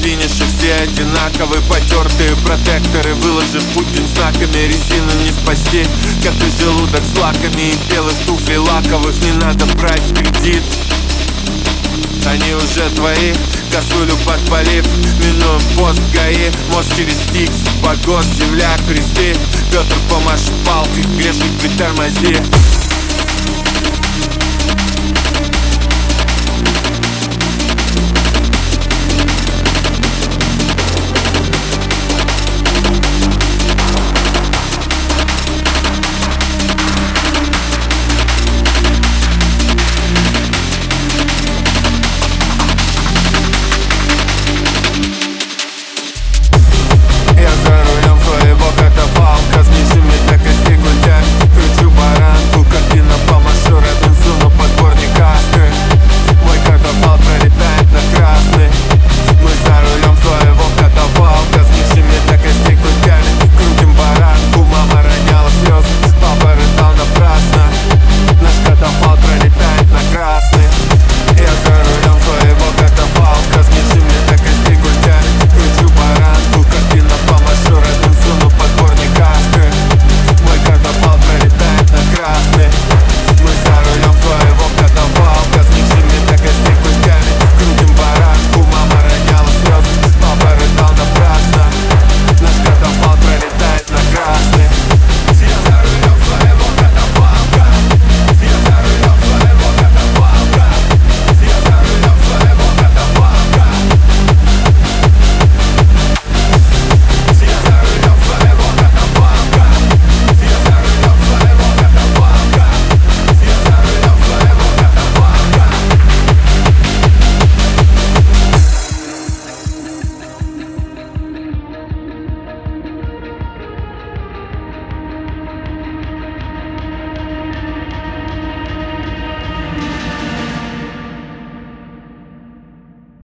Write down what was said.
финише все одинаковы. Потертые протекторы, выложив Путин знаками. Резину не спасти, как и желудок с лаками. И белых туфлей лаковых не надо брать в кредит. Они уже твои, косулю подпалив. Минуем пост ГАИ, мост через Стикс, погост, земля, кресты. Петр, помашь палкой, грешник, притормози.